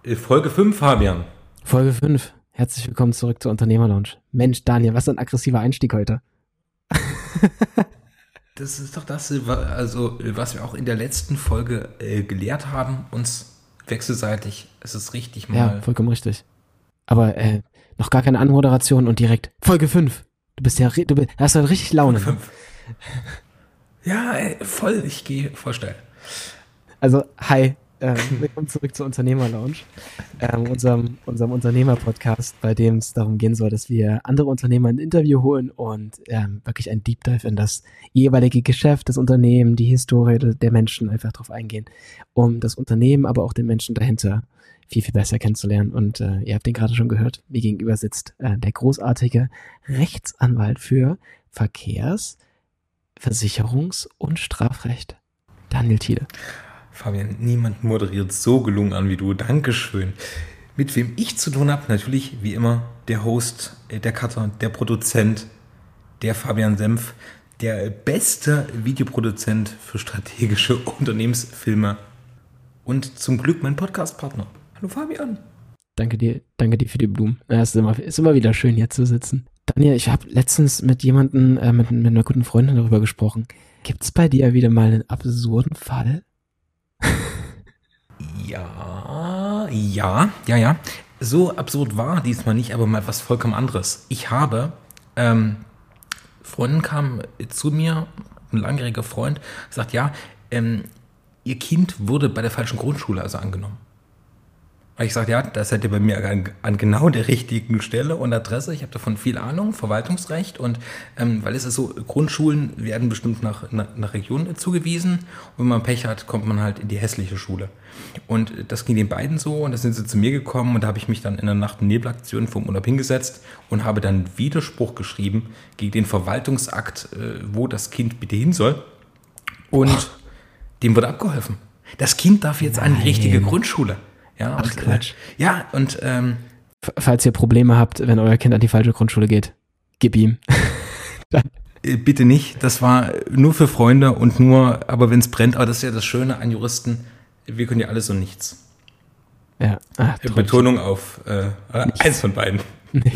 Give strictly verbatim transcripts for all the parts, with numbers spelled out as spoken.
Folge fünf, Fabian. Folge fünf. Herzlich willkommen zurück zur Unternehmerlounge. Mensch, Daniel, was ein aggressiver Einstieg heute. Das ist doch das, also was wir auch in der letzten Folge äh, gelehrt haben, uns wechselseitig. Es ist richtig mal. Ja, vollkommen richtig. Aber äh, noch gar keine Anmoderation und direkt Folge fünf. Du bist ja, du bist, hast ja richtig Laune. Folge fünf. Ja, ey, voll, ich gehe voll steil. Also, hi. Ähm, willkommen zurück zur Unternehmerlounge, ähm, unserem, unserem Unternehmer-Podcast, bei dem es darum gehen soll, dass wir andere Unternehmer in ein Interview holen und ähm, wirklich ein Deep Dive in das jeweilige Geschäft, das Unternehmen, die Historie der Menschen einfach drauf eingehen, um das Unternehmen, aber auch den Menschen dahinter viel, viel besser kennenzulernen. Und äh, ihr habt den gerade schon gehört, mir gegenüber sitzt äh, der großartige Rechtsanwalt für Verkehrs-, Versicherungs- und Strafrecht, Daniel Thiele. Fabian, niemand moderiert so gelungen an wie du. Dankeschön. Mit wem ich zu tun habe, natürlich wie immer der Host, der Cutter, der Produzent, der Fabian Senf, der beste Videoproduzent für strategische Unternehmensfilme und zum Glück mein Podcast-Partner. Hallo Fabian. Danke dir, danke dir für die Blumen. Ja, es ist immer, ist immer wieder schön, hier zu sitzen. Daniel, ich habe letztens mit jemandem, äh, mit, mit einer guten Freundin darüber gesprochen. Gibt es bei dir wieder mal einen absurden Fall? Ja, ja, ja, ja. So absurd war diesmal nicht, aber mal was vollkommen anderes. Ich habe, ähm, Freundin kam zu mir, ein langjähriger Freund, sagt, ja, ähm, ihr Kind wurde bei der falschen Grundschule also angenommen. Ich sage, ja, das seid ihr bei mir an, an genau der richtigen Stelle und Adresse. Ich habe davon viel Ahnung, Verwaltungsrecht und ähm, weil es ist so, Grundschulen werden bestimmt nach, nach, nach Region zugewiesen und wenn man Pech hat, kommt man halt in die hässliche Schule. Und das ging den beiden so und da sind sie zu mir gekommen und da habe ich mich dann in der Nacht- und Nebelaktion vom Urlaub hingesetzt und habe dann Widerspruch geschrieben gegen den Verwaltungsakt, äh, wo das Kind bitte hin soll und oh. dem wurde abgeholfen. Das Kind darf jetzt Nein. an die richtige Grundschule. Ja, Ach, und, Quatsch. Äh, ja, und ähm, falls ihr Probleme habt, wenn euer Kind an die falsche Grundschule geht, gib ihm. äh, bitte nicht, das war nur für Freunde und nur, aber wenn es brennt, aber das ist ja das Schöne an Juristen, wir können ja alles und nichts. Ja. Ach, Betonung auf äh, eins von beiden. Nee.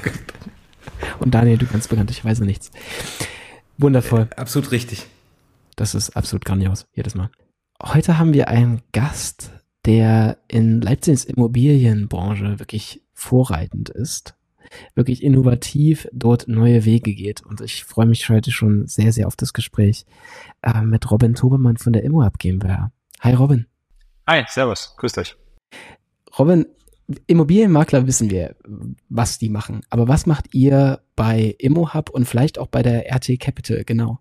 Und Daniel, du kannst bekanntlicherweise nichts. Wundervoll. Äh, absolut richtig. Das ist absolut grandios, jedes Mal. Heute haben wir einen Gast, der in Leipzigs Immobilienbranche wirklich vorreitend ist, wirklich innovativ dort neue Wege geht. Und ich freue mich heute schon sehr, sehr auf das Gespräch äh, mit Robin Tobemann von der ImmoHub GmbH. Hi Robin. Hi, servus, grüßt euch. Robin, Immobilienmakler wissen wir, was die machen. Aber was macht ihr bei ImmoHub und vielleicht auch bei der R T Capital genau?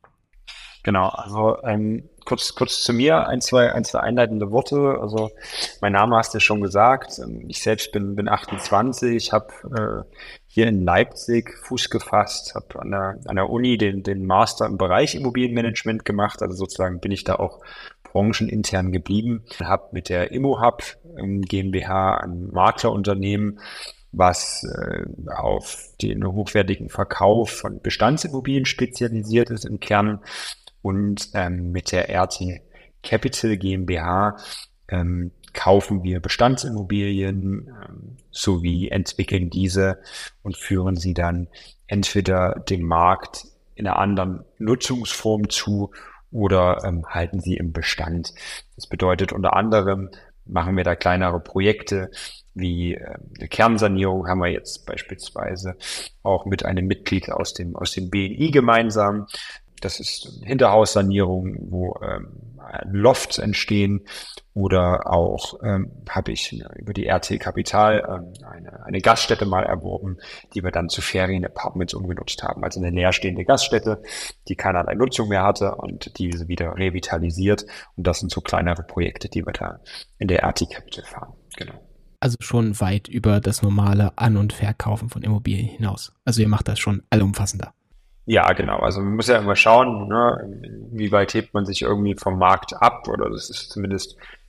Genau, also ähm, kurz kurz zu mir, ein, zwei, ein, zwei einleitende Worte. Also mein Name hast du schon gesagt. Ich selbst bin bin achtundzwanzig, habe äh, hier in Leipzig Fuß gefasst, habe an der an der Uni den den Master im Bereich Immobilienmanagement gemacht. Also sozusagen bin ich da auch branchenintern geblieben. Habe mit der ImmoHub ähm, GmbH ein Maklerunternehmen, was äh, auf den hochwertigen Verkauf von Bestandsimmobilien spezialisiert ist im Kern. Und ähm, mit der R T Capital GmbH ähm, kaufen wir Bestandsimmobilien ähm, sowie entwickeln diese und führen sie dann entweder dem Markt in einer anderen Nutzungsform zu oder ähm, halten sie im Bestand. Das bedeutet unter anderem, machen wir da kleinere Projekte wie äh, eine Kernsanierung, haben wir jetzt beispielsweise auch mit einem Mitglied aus dem aus dem B N I gemeinsam. Das ist Hinterhaussanierung, wo ähm, Lofts entstehen oder auch ähm, habe ich ja, über die R T Kapital ähm, eine, eine Gaststätte mal erworben, die wir dann zu Ferienapartments umgenutzt haben. Also eine leerstehende Gaststätte, die keinerlei Nutzung mehr hatte und diese wieder revitalisiert. Und das sind so kleinere Projekte, die wir da in der R T Capital fahren. Genau. Also schon weit über das normale An- und Verkaufen von Immobilien hinaus. Also ihr macht das schon allumfassender. Ja, genau. Also man muss ja immer schauen, ne, wie weit hebt man sich irgendwie vom Markt ab, oder das ist zumindest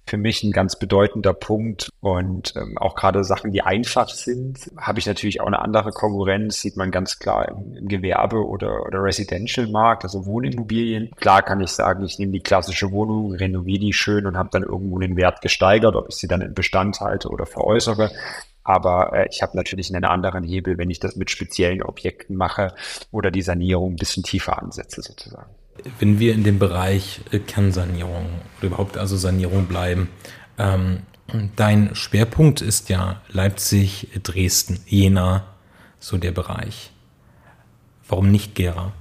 für mich ein ganz bedeutender Punkt. Und ähm, auch gerade Sachen, die einfach sind, habe ich natürlich auch eine andere Konkurrenz, sieht man ganz klar im, im Gewerbe- oder, oder Residential-Markt, also Wohnimmobilien. Klar kann ich sagen, ich nehme die klassische Wohnung, renoviere die schön und habe dann irgendwo den Wert gesteigert, ob ich sie dann in Bestand halte oder veräußere. Aber äh, ich habe natürlich einen anderen Hebel, wenn ich das mit speziellen Objekten mache oder die Sanierung ein bisschen tiefer ansetze sozusagen. Wenn wir in dem Bereich äh, Kernsanierung oder überhaupt also Sanierung bleiben, ähm, dein Schwerpunkt ist ja Leipzig, Dresden, Jena, so der Bereich. Warum nicht Gera?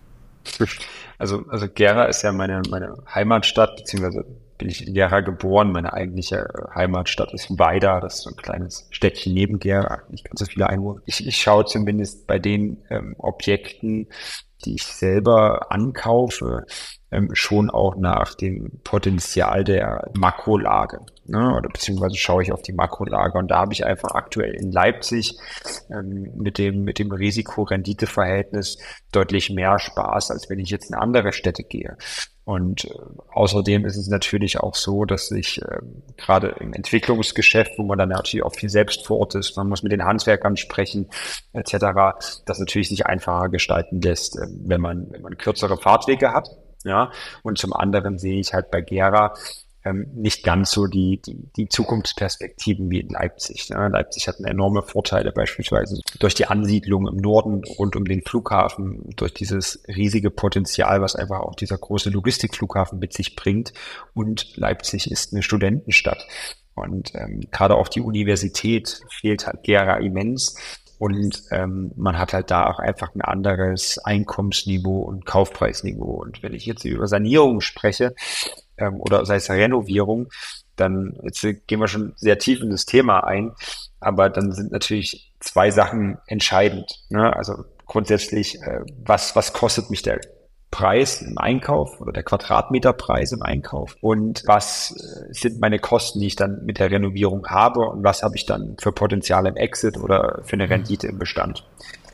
Also, also Gera ist ja meine, meine Heimatstadt, beziehungsweise bin ich in Gera geboren. Meine eigentliche Heimatstadt ist Weida, das ist so ein kleines Städtchen neben Gera, nicht ganz so viele Einwohner. Ich, ich schaue zumindest bei den ähm, Objekten, die ich selber ankaufe, ähm, schon auch nach dem Potenzial der Makrolage, ne? Oder beziehungsweise schaue ich auf die Makrolage, und da habe ich einfach aktuell in Leipzig ähm, mit dem mit dem Risiko-Rendite-Verhältnis deutlich mehr Spaß, als wenn ich jetzt in andere Städte gehe. Und äh, außerdem ist es natürlich auch so, dass ich äh, gerade im Entwicklungsgeschäft, wo man dann natürlich auch viel selbst vor Ort ist, man muss mit den Handwerkern sprechen et cetera, das natürlich sich einfacher gestalten lässt, äh, wenn man wenn man kürzere Fahrtwege hat. Ja, und zum anderen sehe ich halt bei Gera ähm, nicht ganz so die, die, die Zukunftsperspektiven wie in Leipzig. Ne? Leipzig hat enorme Vorteile, beispielsweise durch die Ansiedlung im Norden rund um den Flughafen, durch dieses riesige Potenzial, was einfach auch dieser große Logistikflughafen mit sich bringt. Und Leipzig ist eine Studentenstadt. Und ähm, gerade auch die Universität fehlt halt Gera immens. Und ähm, man hat halt da auch einfach ein anderes Einkommensniveau und Kaufpreisniveau. Und wenn ich jetzt über Sanierung spreche, ähm, oder sei es Renovierung, dann jetzt gehen wir schon sehr tief in das Thema ein, aber dann sind natürlich zwei Sachen entscheidend. Ne? Also grundsätzlich, äh, was was kostet mich der Preis im Einkauf oder der Quadratmeterpreis im Einkauf, und was äh, sind meine Kosten, die ich dann mit der Renovierung habe, und was habe ich dann für Potenzial im Exit oder für eine Rendite im Bestand.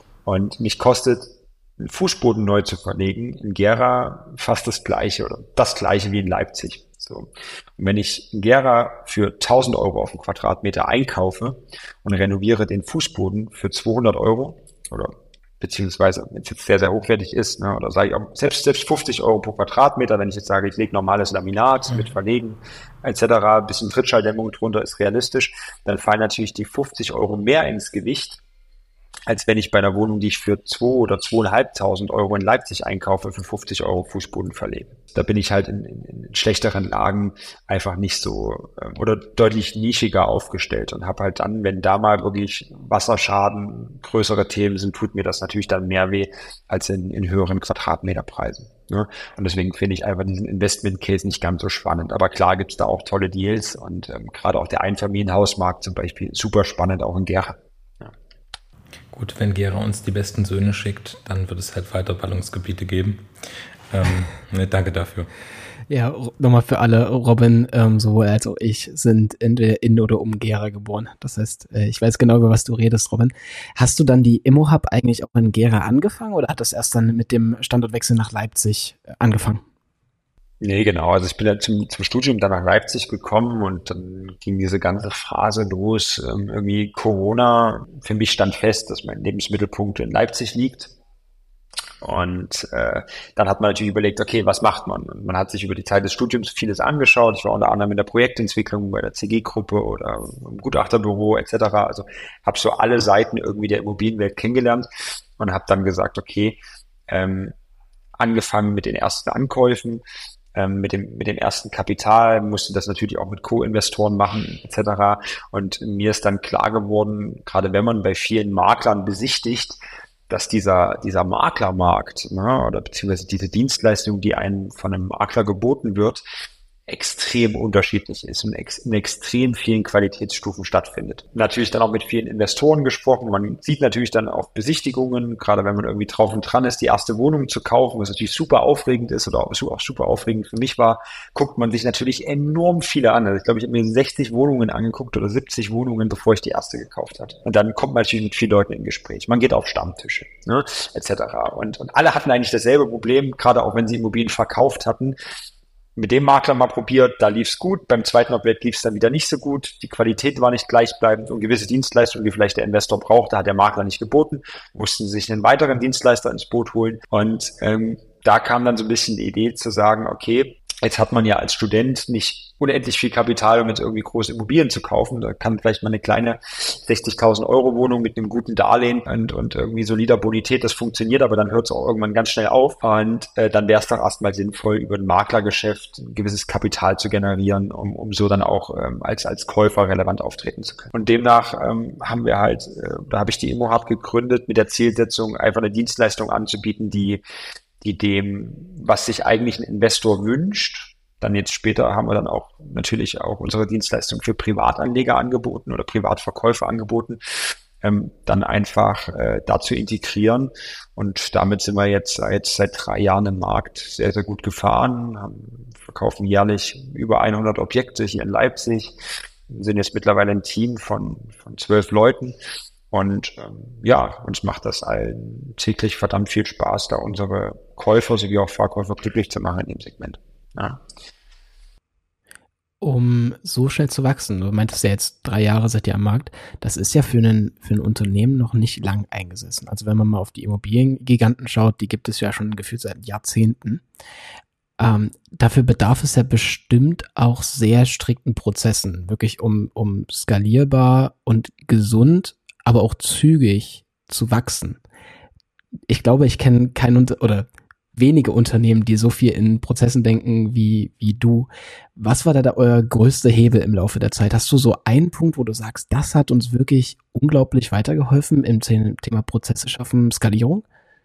Und mich kostet einen Fußboden neu zu verlegen in Gera fast das Gleiche oder das Gleiche wie in Leipzig. So. Und wenn ich in Gera für tausend Euro auf den Quadratmeter einkaufe und renoviere den Fußboden für zweihundert Euro oder beziehungsweise wenn es jetzt sehr, sehr hochwertig ist, ne, oder sage ich auch selbst, selbst fünfzig Euro pro Quadratmeter, wenn ich jetzt sage, ich lege normales Laminat mit Verlegen et cetera, ein bisschen Trittschalldämmung drunter ist realistisch, dann fallen natürlich die fünfzig Euro mehr ins Gewicht, als wenn ich bei einer Wohnung, die ich für zwei oder zweieinhalbtausend Euro in Leipzig einkaufe, für fünfzig Euro Fußboden verlege. Da bin ich halt in, in, in schlechteren Lagen einfach nicht so ähm, oder deutlich nischiger aufgestellt und habe halt dann, wenn da mal wirklich Wasserschaden, größere Themen sind, tut mir das natürlich dann mehr weh als in, in höheren Quadratmeterpreisen. Ne? Und deswegen finde ich einfach diesen Investment-Case nicht ganz so spannend. Aber klar gibt es da auch tolle Deals und ähm, gerade auch der Einfamilienhausmarkt zum Beispiel super spannend, auch in Gera. Gut, wenn Gera uns die besten Söhne schickt, dann wird es halt weiter Ballungsgebiete geben. Ähm, ne, danke dafür. Ja, nochmal für alle, Robin, ähm, sowohl als auch ich sind entweder in oder um Gera geboren. Das heißt, äh, ich weiß genau, über was du redest, Robin. Hast du dann die ImmoHub eigentlich auch in Gera angefangen oder hat das erst dann mit dem Standortwechsel nach Leipzig äh, angefangen? Nee, genau. Also ich bin ja zum, zum Studium dann nach Leipzig gekommen und dann ging diese ganze Phase los. Ähm, irgendwie Corona, für mich stand fest, dass mein Lebensmittelpunkt in Leipzig liegt. Und äh, dann hat man natürlich überlegt, okay, was macht man? Und man hat sich über die Zeit des Studiums vieles angeschaut. Ich war unter anderem in der Projektentwicklung bei der C G-Gruppe oder im Gutachterbüro et cetera. Also habe so alle Seiten irgendwie der Immobilienwelt kennengelernt und habe dann gesagt, okay, ähm, angefangen mit den ersten Ankäufen, mit dem mit dem ersten Kapital, musste das natürlich auch mit Co-Investoren machen et cetera. Und mir ist dann klar geworden, gerade wenn man bei vielen Maklern besichtigt, dass dieser dieser Maklermarkt, ne, oder beziehungsweise diese Dienstleistung, die einem von einem Makler geboten wird, extrem unterschiedlich ist und ex- in extrem vielen Qualitätsstufen stattfindet. Natürlich dann auch mit vielen Investoren gesprochen. Man sieht natürlich dann auch Besichtigungen, gerade wenn man irgendwie drauf und dran ist, die erste Wohnung zu kaufen, was natürlich super aufregend ist oder auch super aufregend für mich war, guckt man sich natürlich enorm viele an. Also ich glaube, ich habe mir sechzig Wohnungen angeguckt oder siebzig Wohnungen, bevor ich die erste gekauft hatte. Und dann kommt man natürlich mit vielen Leuten in Gespräch. Man geht auf Stammtische, ne, et cetera. Und, und alle hatten eigentlich dasselbe Problem, gerade auch wenn sie Immobilien verkauft hatten. mit dem Makler mal probiert, da lief's gut, beim zweiten Objekt lief's dann wieder nicht so gut, die Qualität war nicht gleichbleibend und gewisse Dienstleistungen, die vielleicht der Investor brauchte, hat der Makler nicht geboten, mussten sich einen weiteren Dienstleister ins Boot holen und ähm, da kam dann so ein bisschen die Idee zu sagen, okay, jetzt hat man ja als Student nicht unendlich viel Kapital, um jetzt irgendwie große Immobilien zu kaufen. Da kann vielleicht mal eine kleine sechzigtausend Euro Wohnung mit einem guten Darlehen und, und irgendwie solider Bonität, das funktioniert, aber dann hört es auch irgendwann ganz schnell auf. Und äh, dann wäre es doch erstmal sinnvoll, über ein Maklergeschäft ein gewisses Kapital zu generieren, um, um so dann auch ähm, als, als Käufer relevant auftreten zu können. Und demnach ähm, haben wir halt, äh, da habe ich die ImmoHub gegründet mit der Zielsetzung, einfach eine Dienstleistung anzubieten, die die dem, was sich eigentlich ein Investor wünscht, dann jetzt später haben wir dann auch natürlich auch unsere Dienstleistung für Privatanleger angeboten oder Privatverkäufer angeboten, ähm, dann einfach äh, dazu integrieren und damit sind wir jetzt seit seit drei Jahren im Markt sehr, sehr gut gefahren, haben, verkaufen jährlich über hundert Objekte hier in Leipzig, sind jetzt mittlerweile ein Team von von zwölf Leuten. Und ähm, ja, uns macht das allen täglich verdammt viel Spaß, da unsere Käufer sowie auch Verkäufer glücklich zu machen in dem Segment. Ja. Um so schnell zu wachsen, du meintest ja jetzt, drei Jahre seid ihr am Markt, das ist ja für einen, für ein Unternehmen noch nicht lang eingesessen. Also wenn man mal auf die Immobiliengiganten schaut, die gibt es ja schon gefühlt seit Jahrzehnten. Ähm, dafür bedarf es ja bestimmt auch sehr strikten Prozessen, wirklich um, um skalierbar und gesund, aber auch zügig zu wachsen. Ich glaube, ich kenne kein Unter- oder wenige Unternehmen, die so viel in Prozessen denken wie wie du. Was war da, da euer größter Hebel im Laufe der Zeit? Hast du so einen Punkt, wo du sagst, das hat uns wirklich unglaublich weitergeholfen im Thema Prozesse schaffen, Skalierung?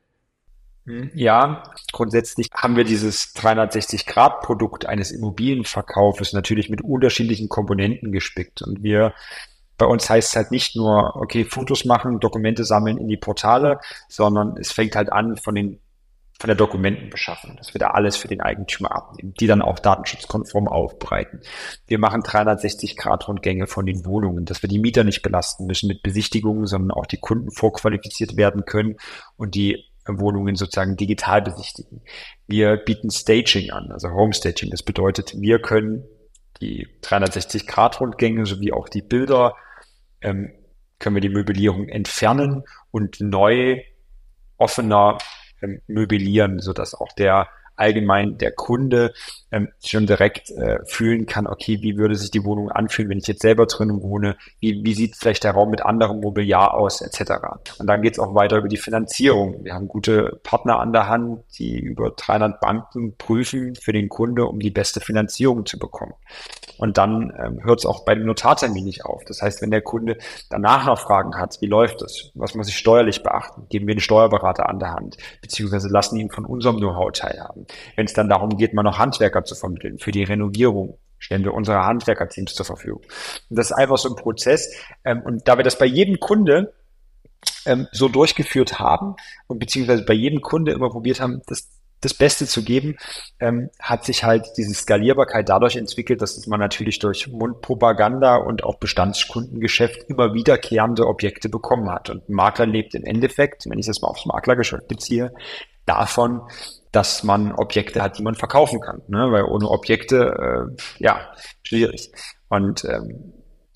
Ja, grundsätzlich haben wir dieses dreihundertsechzig-Grad-Produkt eines Immobilienverkaufes natürlich mit unterschiedlichen Komponenten gespickt und wir Bei uns heißt es halt nicht nur, okay, Fotos machen, Dokumente sammeln in die Portale, sondern es fängt halt an von den von der Dokumentenbeschaffung, dass wir da alles für den Eigentümer abnehmen, die dann auch datenschutzkonform aufbereiten. Wir machen dreihundertsechzig-Grad-Rundgänge von den Wohnungen, dass wir die Mieter nicht belasten müssen mit Besichtigungen, sondern auch die Kunden vorqualifiziert werden können und die Wohnungen sozusagen digital besichtigen. Wir bieten Staging an, also Homestaging. Das bedeutet, wir können die dreihundertsechzig-Grad-Rundgänge sowie auch die Bilder, ähm, können wir die Möblierung entfernen und neu, offener ähm, möblieren, sodass auch der allgemein der Kunde ähm, schon direkt äh, fühlen kann, okay, wie würde sich die Wohnung anfühlen, wenn ich jetzt selber drin wohne, wie, wie sieht vielleicht der Raum mit anderem Mobiliar aus, et cetera. Und dann geht es auch weiter über die Finanzierung. Wir haben gute Partner an der Hand, die über dreihundert Banken prüfen für den Kunde, um die beste Finanzierung zu bekommen. Und dann ähm, hört es auch bei dem Notartermin nicht auf. Das heißt, wenn der Kunde danach noch Fragen hat, wie läuft das, was muss ich steuerlich beachten, geben wir einen Steuerberater an der Hand, beziehungsweise lassen ihn von unserem Know-how teilhaben. Wenn es dann darum geht, mal noch Handwerker zu vermitteln für die Renovierung, stellen wir unsere Handwerkerteams zur Verfügung. Und das ist einfach so ein Prozess. Ähm, und da wir das bei jedem Kunde ähm, so durchgeführt haben und beziehungsweise bei jedem Kunde immer probiert haben, das das Beste zu geben, ähm, hat sich halt diese Skalierbarkeit dadurch entwickelt, dass man natürlich durch Mundpropaganda und auch Bestandskundengeschäft immer wiederkehrende Objekte bekommen hat. Und ein Makler lebt im Endeffekt, wenn ich das mal aufs Maklergeschäft beziehe, davon, dass man Objekte hat, die man verkaufen kann, ne? Weil ohne Objekte, äh, ja, schwierig. Und ähm,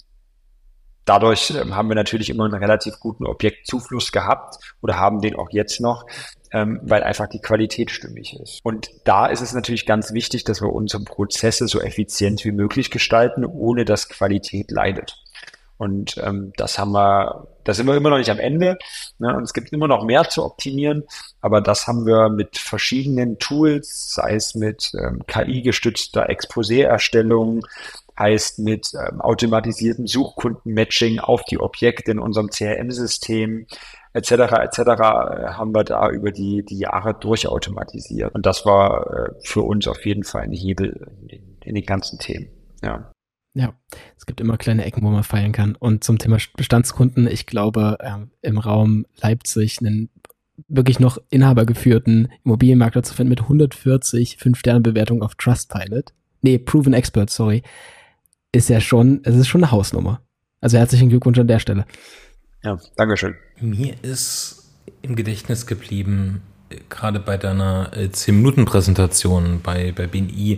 dadurch ähm, haben wir natürlich immer einen relativ guten Objektzufluss gehabt oder haben den auch jetzt noch, ähm, weil einfach die Qualität stimmig ist. Und da ist es natürlich ganz wichtig, dass wir unsere Prozesse so effizient wie möglich gestalten, ohne dass Qualität leidet. Und ähm, das haben wir, da sind wir immer noch nicht am Ende, ne? Und es gibt immer noch mehr zu optimieren, aber das haben wir mit verschiedenen Tools, sei es mit ähm, K I-gestützter Exposé-Erstellung, heißt mit ähm, automatisiertem Suchkundenmatching auf die Objekte in unserem C R M-System et cetera et cetera äh, haben wir da über die die Jahre durchautomatisiert. Und das war äh, für uns auf jeden Fall ein Hebel in, in den ganzen Themen. Ja. Ja, es gibt immer kleine Ecken, wo man feilen kann. Und zum Thema Bestandskunden, ich glaube, ähm, im Raum Leipzig einen wirklich noch inhabergeführten Immobilienmakler zu finden mit hundertvierzig Fünf-Sterne-Bewertungen auf Trustpilot. Nee, Proven Expert, sorry. Ist ja schon, es ist schon eine Hausnummer. Also herzlichen Glückwunsch an der Stelle. Ja, Dankeschön. Mir ist im Gedächtnis geblieben, gerade bei deiner äh, zehn Minuten Präsentation bei, bei B N I,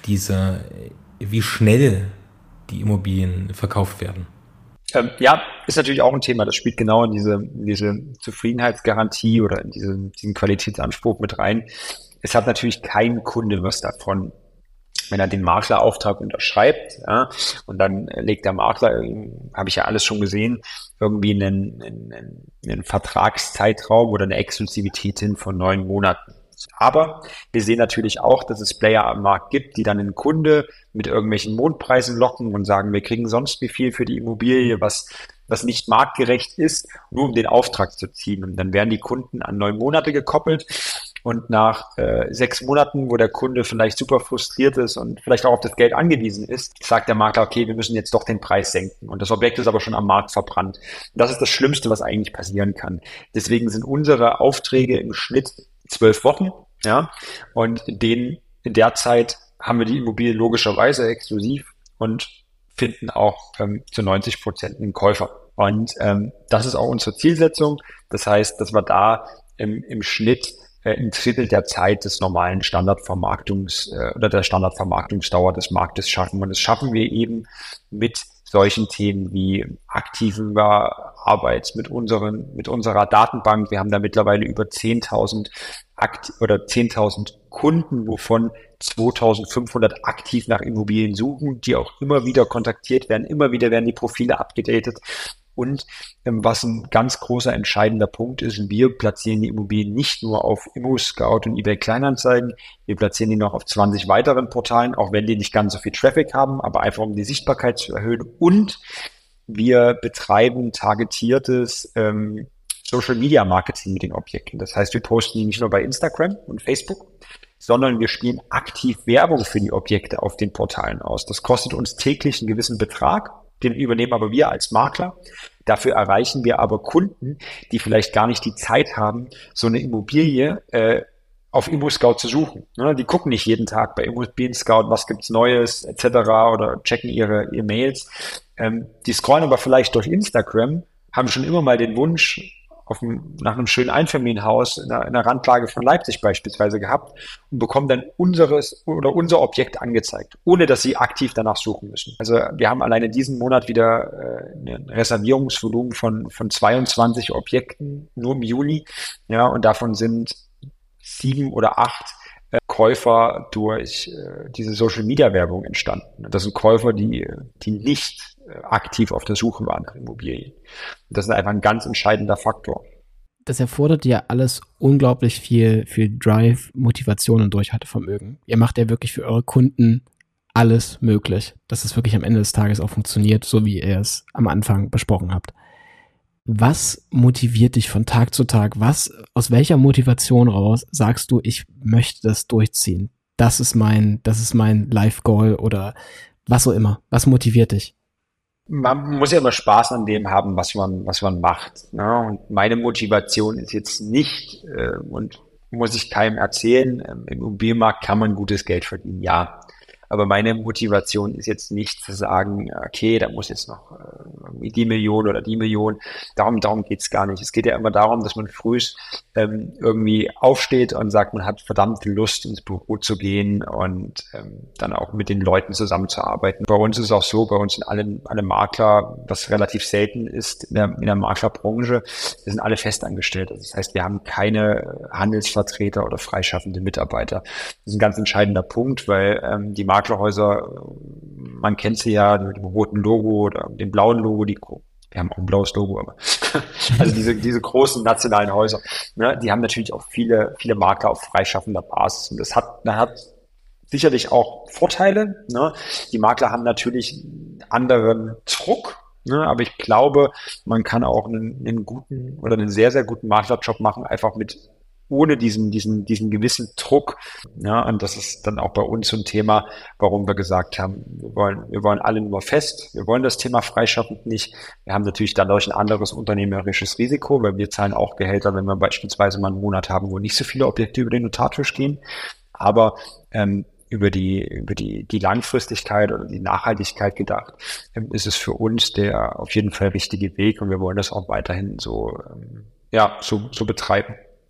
diese, wie schnell die Immobilien verkauft werden? Ähm, ja, ist natürlich auch ein Thema. Das spielt genau in diese, in diese Zufriedenheitsgarantie oder in diese, diesen Qualitätsanspruch mit rein. Es hat natürlich kein Kunde was davon, wenn er den Maklerauftrag unterschreibt, ja, und dann legt der Makler, habe ich ja alles schon gesehen, irgendwie einen, einen, einen Vertragszeitraum oder eine Exklusivität hin von neun Monaten. Aber wir sehen natürlich auch, dass es Player am Markt gibt, die dann einen Kunde mit irgendwelchen Mondpreisen locken und sagen, wir kriegen sonst wie viel für die Immobilie, was, was nicht marktgerecht ist, nur um den Auftrag zu ziehen. Und dann werden die Kunden an neun Monate gekoppelt. Und nach äh, sechs Monaten, wo der Kunde vielleicht super frustriert ist und vielleicht auch auf das Geld angewiesen ist, sagt der Makler, okay, wir müssen jetzt doch den Preis senken. Und das Objekt ist aber schon am Markt verbrannt. Und das ist das Schlimmste, was eigentlich passieren kann. Deswegen sind unsere Aufträge im Schnitt zwölf Wochen, ja. Und in denen, in der Zeit haben wir die Immobilie logischerweise exklusiv und finden auch ähm, zu neunzig Prozent einen Käufer. Und ähm, das ist auch unsere Zielsetzung. Das heißt, dass wir da im, im Schnitt ein Drittel der Zeit des normalen Standardvermarktungs- äh, oder der Standardvermarktungsdauer des Marktes schaffen. Und das schaffen wir eben mit solchen Themen wie aktiver Arbeit mit unseren, mit unserer Datenbank. Wir haben da mittlerweile über zehntausend Akt oder zehntausend Kunden, wovon zweitausendfünfhundert aktiv nach Immobilien suchen, die auch immer wieder kontaktiert werden. Immer wieder werden die Profile abgedatet. Und ähm, was ein ganz großer entscheidender Punkt ist, wir platzieren die Immobilien nicht nur auf ImmoScout und eBay Kleinanzeigen, wir platzieren die noch auf zwanzig weiteren Portalen, auch wenn die nicht ganz so viel Traffic haben, aber einfach um die Sichtbarkeit zu erhöhen. Und wir betreiben targetiertes ähm, Social Media Marketing mit den Objekten. Das heißt, wir posten die nicht nur bei Instagram und Facebook, sondern wir spielen aktiv Werbung für die Objekte auf den Portalen aus. Das kostet uns täglich einen gewissen Betrag. Den übernehmen aber wir als Makler. Dafür erreichen wir aber Kunden, die vielleicht gar nicht die Zeit haben, so eine Immobilie äh, auf ImmoScout zu suchen. Ne? Die gucken nicht jeden Tag bei ImmoScout, was gibt's Neues et cetera oder checken ihre E-Mails. Ähm, die scrollen aber vielleicht durch Instagram, haben schon immer mal den Wunsch auf einem, nach einem schönen Einfamilienhaus in einer, in einer Randlage von Leipzig beispielsweise gehabt und bekommen dann unseres oder unser Objekt angezeigt, ohne dass sie aktiv danach suchen müssen. Also wir haben alleine diesen Monat wieder äh, ein Reservierungsvolumen von von zweiundzwanzig Objekten nur im Juli, ja, und davon sind sieben oder acht äh, Käufer durch äh, diese Social Media Werbung entstanden. Das sind Käufer, die die nicht aktiv auf der Suche waren nach Immobilien. Das ist einfach ein ganz entscheidender Faktor. Das erfordert ja alles unglaublich viel, viel Drive, Motivation und Durchhaltevermögen. Ihr macht ja wirklich für eure Kunden alles möglich, dass es wirklich am Ende des Tages auch funktioniert, so wie ihr es am Anfang besprochen habt. Was motiviert dich von Tag zu Tag? Was, aus welcher Motivation raus sagst du, ich möchte das durchziehen? Das ist mein, das ist mein Life Goal oder was auch immer. Was motiviert dich? Man muss ja immer Spaß an dem haben, was man, was man macht. Ne? Und meine Motivation ist jetzt nicht, äh, und muss ich keinem erzählen, ähm, im Immobilienmarkt kann man gutes Geld verdienen, ja. Aber meine Motivation ist jetzt nicht zu sagen, okay, da muss jetzt noch äh, die Million oder die Million. Darum, darum geht's gar nicht. Es geht ja immer darum, dass man früh ähm, irgendwie aufsteht und sagt, man hat verdammt Lust, ins Büro zu gehen und ähm, dann auch mit den Leuten zusammenzuarbeiten. Bei uns ist es auch so, bei uns sind alle, alle Makler, was relativ selten ist in der, in der Maklerbranche, wir sind alle festangestellt. Das heißt, wir haben keine Handelsvertreter oder freischaffende Mitarbeiter. Das ist ein ganz entscheidender Punkt, weil ähm, die Maklerhäuser, man kennt sie ja mit dem roten Logo oder dem blauen Logo, die, wir haben auch ein blaues Logo, aber also diese, diese großen nationalen Häuser, ne, die haben natürlich auch viele, viele Makler auf freischaffender Basis. Und das hat, das hat sicherlich auch Vorteile, ne? Die Makler haben natürlich einen anderen Druck, ne? Aber ich glaube, man kann auch einen, einen guten oder einen sehr, sehr guten Maklerjob machen, einfach mit ohne diesen, diesen, diesen gewissen Druck. Ja, und das ist dann auch bei uns so ein Thema, warum wir gesagt haben, wir wollen, wir wollen alle nur fest. Wir wollen das Thema freischaffend nicht. Wir haben natürlich dadurch ein anderes unternehmerisches Risiko, weil wir zahlen auch Gehälter, wenn wir beispielsweise mal einen Monat haben, wo nicht so viele Objekte über den Notartisch gehen. Aber, ähm, über die, über die, die Langfristigkeit oder die Nachhaltigkeit gedacht, ähm, ist es für uns der auf jeden Fall richtige Weg und wir wollen das auch weiterhin so, ähm, ja, so, so betreiben.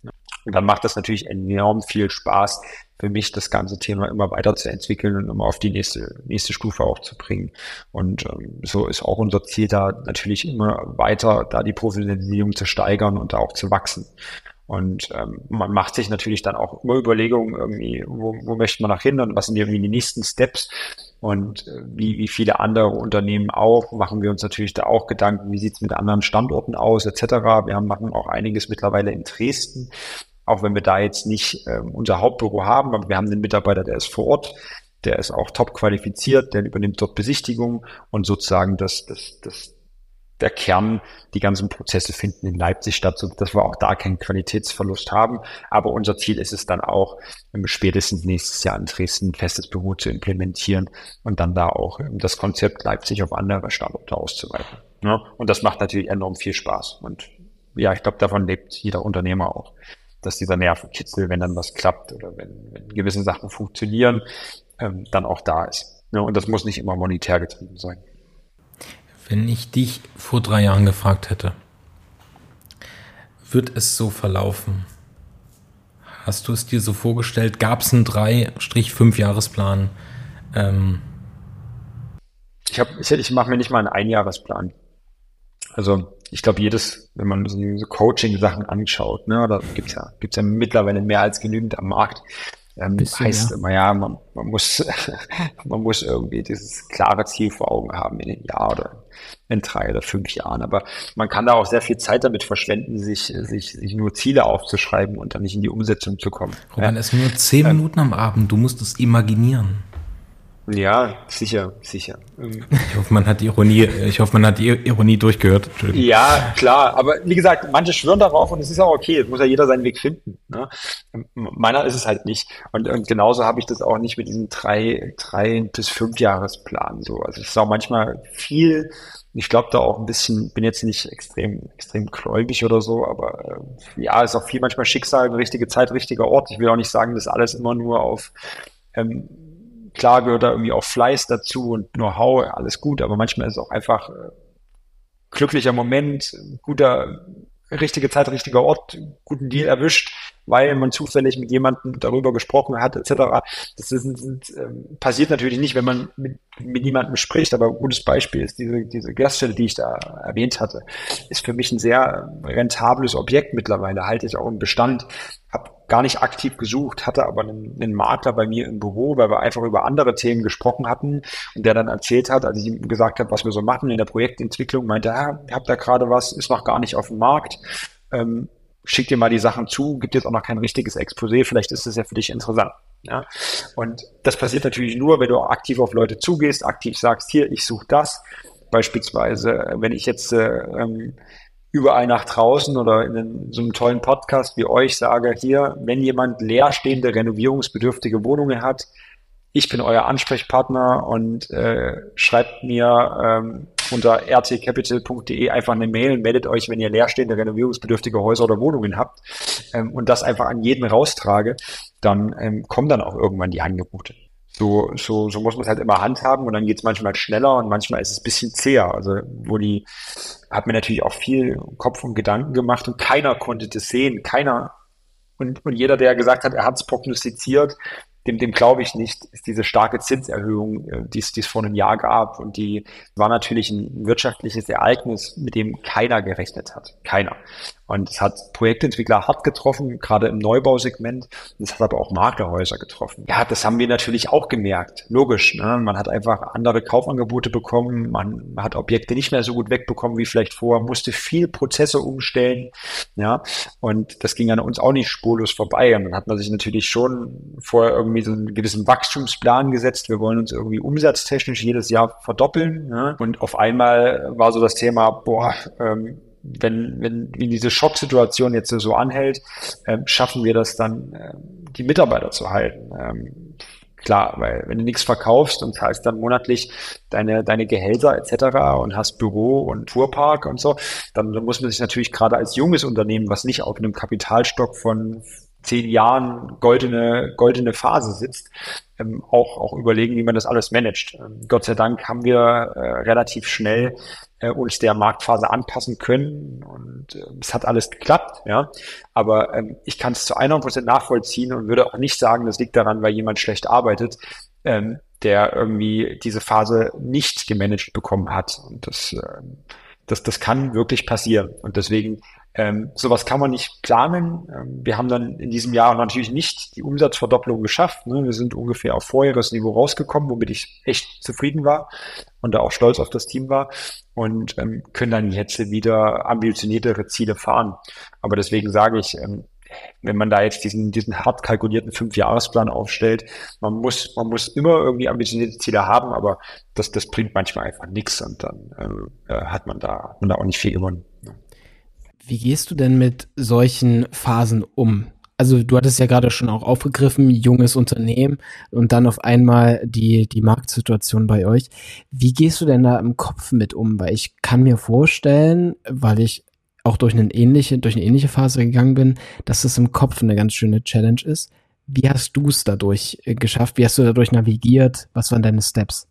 Und dann macht das natürlich enorm viel Spaß für mich, das ganze Thema immer weiterzuentwickeln und immer auf die nächste nächste Stufe auch zu bringen. Und ähm, so ist auch unser Ziel da natürlich immer weiter, da die Professionalisierung zu steigern und da auch zu wachsen. Und ähm, man macht sich natürlich dann auch immer Überlegungen irgendwie, wo, wo möchte man nach hin und was sind irgendwie die nächsten Steps. Und äh, wie, wie viele andere Unternehmen auch, machen wir uns natürlich da auch Gedanken, wie sieht's mit anderen Standorten aus, et cetera. Wir haben, machen auch einiges mittlerweile in Dresden, auch wenn wir da jetzt nicht ähm, unser Hauptbüro haben, aber wir haben einen Mitarbeiter, der ist vor Ort, der ist auch top qualifiziert, der übernimmt dort Besichtigungen und sozusagen das, das, das der Kern, die ganzen Prozesse finden in Leipzig statt, so dass wir auch da keinen Qualitätsverlust haben. Aber unser Ziel ist es dann auch, spätestens nächstes Jahr in Dresden ein festes Büro zu implementieren und dann da auch das Konzept Leipzig auf andere Standorte auszuweiten. Ja, und das macht natürlich enorm viel Spaß. Und ja, ich glaube, davon lebt jeder Unternehmer auch, dass dieser Nervenkitzel, wenn dann was klappt oder wenn, wenn gewisse Sachen funktionieren, ähm, dann auch da ist. Ja, und das muss nicht immer monetär getrieben sein. Wenn ich dich vor drei Jahren gefragt hätte, wird es so verlaufen? Hast du es dir so vorgestellt? Gab es einen drei fünf Jahresplan? Ähm ich hab, ich, ich mache mir nicht mal einen Einjahresplan. Also ich glaube, jedes, wenn man so diese Coaching-Sachen anschaut, ne, da gibt's ja, gibt's ja mittlerweile mehr als genügend am Markt. Ähm, bisschen, heißt ja. immer, ja, man, man muss, man muss irgendwie dieses klare Ziel vor Augen haben in einem Jahr oder in drei oder fünf Jahren. Aber man kann da auch sehr viel Zeit damit verschwenden, sich, sich, sich nur Ziele aufzuschreiben und dann nicht in die Umsetzung zu kommen. Robin, ja. Es sind nur zehn ähm, Minuten am Abend. Du musst es imaginieren. Ja, sicher, sicher. Ich hoffe, man hat die Ironie, ich hoffe, man hat die Ironie durchgehört. Ja, klar. Aber wie gesagt, manche schwören darauf und es ist auch okay. Es muss ja jeder seinen Weg finden. Ne? Meiner ist es halt nicht. Und, und genauso habe ich das auch nicht mit diesem drei, drei bis fünf Jahresplan. So, also es ist auch manchmal viel. Ich glaube da auch ein bisschen, bin jetzt nicht extrem, extrem gläubig oder so, aber äh, ja, ist auch viel manchmal Schicksal, richtige Zeit, richtiger Ort. Ich will auch nicht sagen, dass alles immer nur auf ähm, klar gehört da irgendwie auch Fleiß dazu und Know-how, alles gut, aber manchmal ist es auch einfach äh, glücklicher Moment, guter, richtige Zeit, richtiger Ort, guten Deal erwischt, weil man zufällig mit jemandem darüber gesprochen hat, et cetera. Das ist, sind, ähm, passiert natürlich nicht, wenn man mit, mit niemandem spricht, aber ein gutes Beispiel ist diese, diese Gaststelle, die ich da erwähnt hatte, ist für mich ein sehr rentables Objekt mittlerweile, halte ich auch im Bestand, habe gar nicht aktiv gesucht, hatte aber einen, einen Makler bei mir im Büro, weil wir einfach über andere Themen gesprochen hatten und der dann erzählt hat, als ich ihm gesagt habe, was wir so machen in der Projektentwicklung, meinte, ja, ich habe da gerade was, ist noch gar nicht auf dem Markt, ähm, schick dir mal die Sachen zu, gibt jetzt auch noch kein richtiges Exposé, vielleicht ist das ja für dich interessant. Ja? Und das passiert natürlich nur, wenn du auch aktiv auf Leute zugehst, aktiv sagst, hier, ich suche das. Beispielsweise, wenn ich jetzt äh, ähm, überall nach draußen oder in einem, so einem tollen Podcast wie euch sage, hier, wenn jemand leerstehende, renovierungsbedürftige Wohnungen hat, ich bin euer Ansprechpartner und äh, schreibt mir ähm, unter r t capital punkt d e einfach eine Mail und meldet euch, wenn ihr leerstehende, renovierungsbedürftige Häuser oder Wohnungen habt ähm, und das einfach an jeden raustrage, dann ähm, kommen dann auch irgendwann die Angebote. So, so, so muss man es halt immer handhaben und dann geht es manchmal schneller und manchmal ist es ein bisschen zäher. Also wo die, hat mir natürlich auch viel Kopf und Gedanken gemacht und keiner konnte das sehen, keiner und, und jeder, der gesagt hat, er hat es prognostiziert, dem, dem glaube ich nicht, ist diese starke Zinserhöhung, die es, die es vor einem Jahr gab. Und die war natürlich ein wirtschaftliches Ereignis, mit dem keiner gerechnet hat. Keiner. Und es hat Projektentwickler hart getroffen, gerade im Neubausegment. Und es hat aber auch Maklerhäuser getroffen. Ja, das haben wir natürlich auch gemerkt. Logisch. Ne? Man hat einfach andere Kaufangebote bekommen. Man hat Objekte nicht mehr so gut wegbekommen wie vielleicht vorher. Musste viel Prozesse umstellen. Ja, und das ging an uns auch nicht spurlos vorbei. Und dann hat man sich natürlich schon vorher irgendwie so einen gewissen Wachstumsplan gesetzt. Wir wollen uns irgendwie umsatztechnisch jedes Jahr verdoppeln. Ja? Und auf einmal war so das Thema, boah, ähm, wenn, wenn wie diese Schocksituation jetzt so anhält, ähm, schaffen wir das dann, ähm, die Mitarbeiter zu halten. Ähm, klar, weil wenn du nichts verkaufst und zahlst dann monatlich deine, deine Gehälter et cetera und hast Büro und Fuhrpark und so, dann, dann muss man sich natürlich gerade als junges Unternehmen, was nicht auf einem Kapitalstock von zehn Jahren goldene, goldene Phase sitzt, ähm, auch, auch überlegen, wie man das alles managt. Ähm, Gott sei Dank haben wir äh, relativ schnell äh, uns der Marktphase anpassen können und äh, es hat alles geklappt, ja. Aber ähm, ich kann es zu hundert Prozent nachvollziehen und würde auch nicht sagen, das liegt daran, weil jemand schlecht arbeitet, ähm, der irgendwie diese Phase nicht gemanagt bekommen hat. Und das, ähm, das, das kann wirklich passieren. Und deswegen Ähm, sowas kann man nicht planen. Ähm, wir haben dann in diesem Jahr natürlich nicht die Umsatzverdopplung geschafft. Ne? Wir sind ungefähr auf vorheriges Niveau rausgekommen, womit ich echt zufrieden war und da auch stolz auf das Team war und ähm, können dann jetzt wieder ambitioniertere Ziele fahren. Aber deswegen sage ich, ähm, wenn man da jetzt diesen, diesen hart kalkulierten Fünfjahresplan aufstellt, man muss, man muss immer irgendwie ambitionierte Ziele haben, aber das, das bringt manchmal einfach nichts und dann äh, hat man da, hat man da auch nicht viel gewonnen. Ne? Wie gehst du denn mit solchen Phasen um? Also du hattest ja gerade schon auch aufgegriffen, junges Unternehmen und dann auf einmal die, die Marktsituation bei euch. Wie gehst du denn da im Kopf mit um? Weil ich kann mir vorstellen, weil ich auch durch eine ähnliche, durch eine ähnliche Phase gegangen bin, dass das im Kopf eine ganz schöne Challenge ist. Wie hast du es dadurch geschafft? Wie hast du dadurch navigiert? Was waren deine Steps?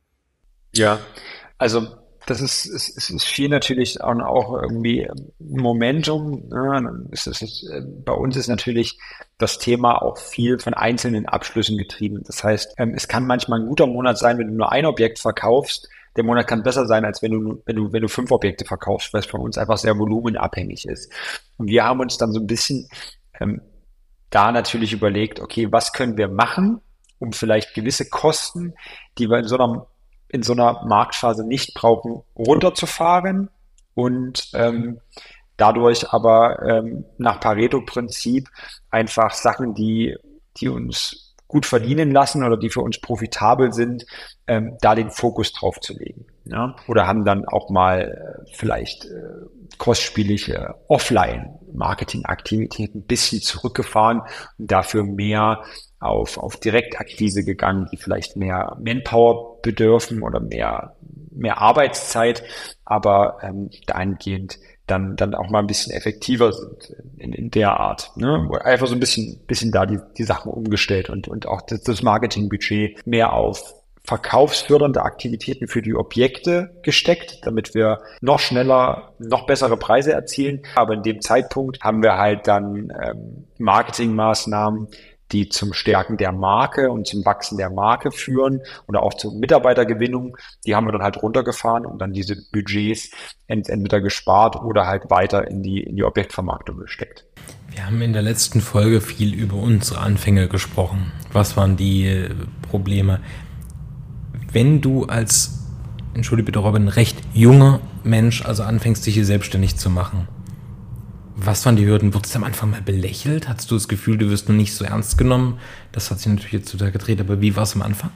Ja, also das ist, es ist, ist viel natürlich auch, auch irgendwie Momentum. Ne? Es ist, es, bei uns ist natürlich das Thema auch viel von einzelnen Abschlüssen getrieben. Das heißt, es kann manchmal ein guter Monat sein, wenn du nur ein Objekt verkaufst. Der Monat kann besser sein, als wenn du, wenn du, wenn du fünf Objekte verkaufst, weil es von uns einfach sehr volumenabhängig ist. Und wir haben uns dann so ein bisschen ähm, da natürlich überlegt, okay, was können wir machen, um vielleicht gewisse Kosten, die wir in so einer in so einer Marktphase nicht brauchen, runterzufahren und ähm, dadurch aber ähm, nach Pareto-Prinzip einfach Sachen, die, die uns gut verdienen lassen oder die für uns profitabel sind, ähm, da den Fokus drauf zu legen. Ja? Oder haben dann auch mal äh, vielleicht äh, kostspielige Offline-Marketing-Aktivitäten ein bisschen zurückgefahren und dafür mehr auf, auf Direktakquise gegangen, die vielleicht mehr Manpower bedürfen oder mehr, mehr Arbeitszeit, aber ähm, dahingehend dann, dann auch mal ein bisschen effektiver sind in, in der Art. Ne? Einfach so ein bisschen, bisschen da die, die Sachen umgestellt und, und auch das, das Marketingbudget mehr auf verkaufsfördernde Aktivitäten für die Objekte gesteckt, damit wir noch schneller, noch bessere Preise erzielen. Aber in dem Zeitpunkt haben wir halt dann ähm, Marketingmaßnahmen, die zum Stärken der Marke und zum Wachsen der Marke führen oder auch zur Mitarbeitergewinnung, die haben wir dann halt runtergefahren und dann diese Budgets ent- entweder gespart oder halt weiter in die, in die Objektvermarktung gesteckt. Wir haben in der letzten Folge viel über unsere Anfänge gesprochen. Was waren die Probleme? Wenn du als, entschuldige bitte Robin, recht junger Mensch also anfängst, dich hier selbstständig zu machen, was waren die Hürden? Wurdest du am Anfang mal belächelt? Hattest du das Gefühl, du wirst nur nicht so ernst genommen? Das hat sich natürlich jetzt total gedreht, aber wie war es am Anfang?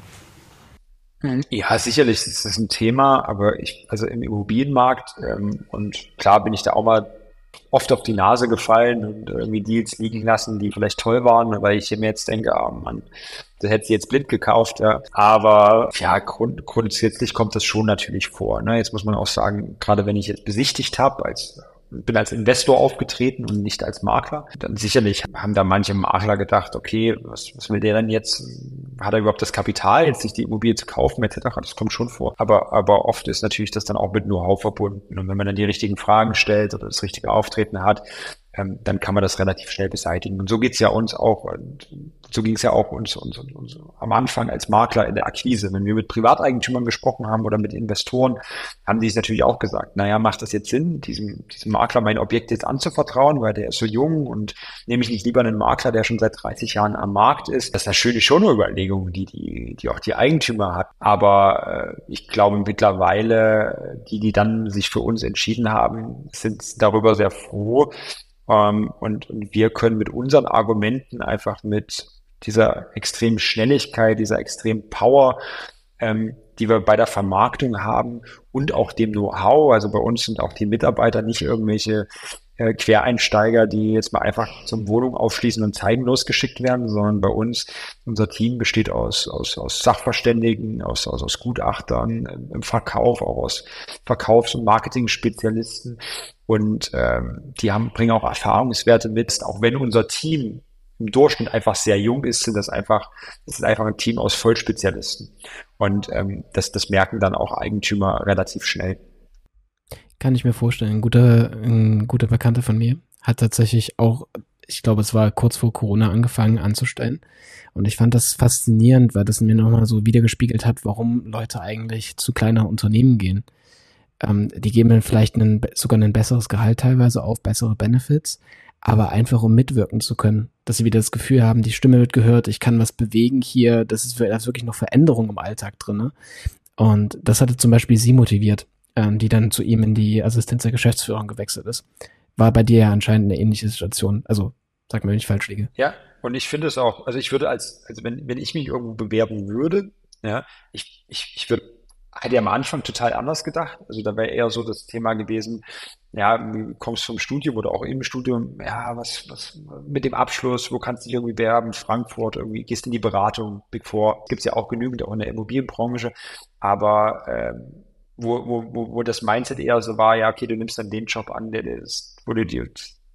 Ja, sicherlich ist das ein Thema, aber ich, also im Immobilienmarkt, ähm, und klar bin ich da auch mal oft auf die Nase gefallen und irgendwie Deals liegen lassen, die vielleicht toll waren, weil ich mir jetzt denke, ah Mann, das hätte sie jetzt blind gekauft, ja. Aber ja, grund, grundsätzlich kommt das schon natürlich vor. Ne? Jetzt muss man auch sagen, gerade wenn ich jetzt besichtigt habe, als bin als Investor aufgetreten und nicht als Makler. Dann sicherlich haben da manche Makler gedacht, okay, was, was will der denn jetzt? Hat er überhaupt das Kapital, jetzt sich die Immobilie zu kaufen, et cetera. Das kommt schon vor. Aber, aber oft ist natürlich das dann auch mit Know-how verbunden. Und wenn man dann die richtigen Fragen stellt oder das richtige Auftreten hat, ähm, dann kann man das relativ schnell beseitigen. Und so geht's ja uns auch. Und so ging es ja auch uns, uns, uns, uns am Anfang als Makler in der Akquise. Wenn wir mit Privateigentümern gesprochen haben oder mit Investoren, haben die es natürlich auch gesagt, naja, macht das jetzt Sinn, diesem, diesem Makler mein Objekt jetzt anzuvertrauen, weil der ist so jung und nehme ich nicht lieber einen Makler, der schon seit dreißig Jahren am Markt ist. Das ist natürlich schon eine Überlegung, die, die, die auch die Eigentümer hat. Aber äh, ich glaube mittlerweile, die, die dann sich für uns entschieden haben, sind darüber sehr froh. Ähm, und, und wir können mit unseren Argumenten einfach mit dieser extremen Schnelligkeit, dieser extremen Power, ähm, die wir bei der Vermarktung haben und auch dem Know-how, also bei uns sind auch die Mitarbeiter nicht irgendwelche äh, Quereinsteiger, die jetzt mal einfach zum Wohnung aufschließen und zeigen losgeschickt werden, sondern bei uns, unser Team besteht aus, aus, aus Sachverständigen, aus, aus, aus Gutachtern, äh, im Verkauf, auch aus Verkaufs- und Marketing-Spezialisten und ähm, die haben, bringen auch Erfahrungswerte mit, auch wenn unser Team im Durchschnitt einfach sehr jung ist, sind das einfach, das ist einfach ein Team aus Vollspezialisten. Und ähm, das, das merken dann auch Eigentümer relativ schnell. Kann ich mir vorstellen. Ein guter, ein guter Bekannter von mir hat tatsächlich auch, ich glaube, es war kurz vor Corona angefangen anzustellen. Und ich fand das faszinierend, weil das mir nochmal so wiedergespiegelt hat, warum Leute eigentlich zu kleineren Unternehmen gehen. Ähm, die geben dann vielleicht einen, sogar ein besseres Gehalt teilweise auf, bessere Benefits, aber einfach um mitwirken zu können, dass sie wieder das Gefühl haben, die Stimme wird gehört, ich kann was bewegen hier, das ist, da ist wirklich noch Veränderung im Alltag drin. Ne? Und das hatte zum Beispiel sie motiviert, ähm, die dann zu ihm in die Assistenz der Geschäftsführung gewechselt ist. War bei dir ja anscheinend eine ähnliche Situation. Also, sag mir, wenn ich falsch liege. Ja, und ich finde es auch, also ich würde als, also wenn, wenn ich mich irgendwo bewerben würde, ja, ich, ich, ich würde, hätte ja am Anfang total anders gedacht. Also da wäre eher so das Thema gewesen, ja, du kommst vom Studium oder auch im Studium, ja, was, was mit dem Abschluss, wo kannst du dich irgendwie bewerben? Frankfurt, irgendwie gehst in die Beratung, Big Four, gibt's ja auch genügend, auch in der Immobilienbranche, aber ähm, wo, wo, wo, wo das Mindset eher so war, ja, okay, du nimmst dann den Job an, der ist, wo du dir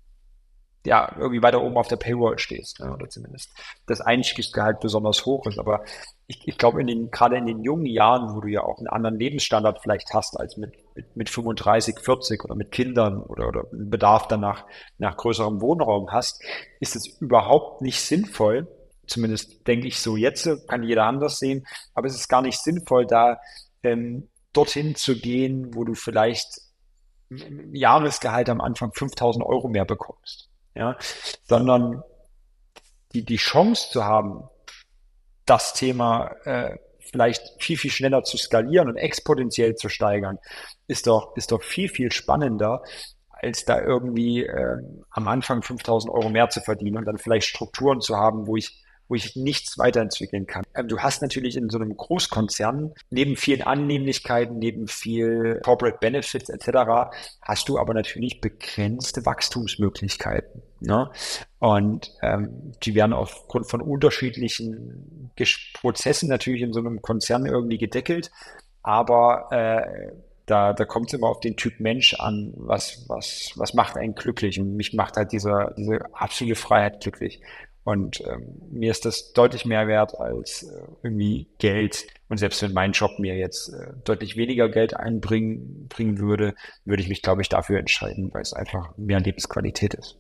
ja, irgendwie weiter oben auf der Paywall stehst, ne, oder zumindest das Einstiegsgehalt besonders hoch ist. Aber ich, ich glaube, in den, gerade in den jungen Jahren, wo du ja auch einen anderen Lebensstandard vielleicht hast als mit, mit, mit fünfunddreißig, vierzig oder mit Kindern oder, oder einen Bedarf danach nach größerem Wohnraum hast, ist es überhaupt nicht sinnvoll, zumindest denke ich so jetzt, kann jeder anders sehen, aber es ist gar nicht sinnvoll, da ähm, dorthin zu gehen, wo du vielleicht im Jahresgehalt am Anfang fünftausend Euro mehr bekommst. Ja, sondern die, die Chance zu haben, das Thema äh, vielleicht viel, viel schneller zu skalieren und exponentiell zu steigern, ist doch, ist doch viel, viel spannender, als da irgendwie äh, am Anfang fünftausend Euro mehr zu verdienen und dann vielleicht Strukturen zu haben, wo ich wo ich nichts weiterentwickeln kann. Ähm, du hast natürlich in so einem Großkonzern neben vielen Annehmlichkeiten, neben viel Corporate Benefits et cetera, hast du aber natürlich begrenzte Wachstumsmöglichkeiten. Ne? Und ähm, die werden aufgrund von unterschiedlichen Ges- Prozessen natürlich in so einem Konzern irgendwie gedeckelt, aber äh, da, da kommt es immer auf den Typ Mensch an, was, was, was macht einen glücklich. Und mich macht halt diese, diese absolute Freiheit glücklich. Und ähm, mir ist das deutlich mehr wert als äh, irgendwie Geld. Und selbst wenn mein Job mir jetzt äh, deutlich weniger Geld einbringen bringen würde, würde ich mich, glaube ich, dafür entscheiden, weil es einfach mehr Lebensqualität ist.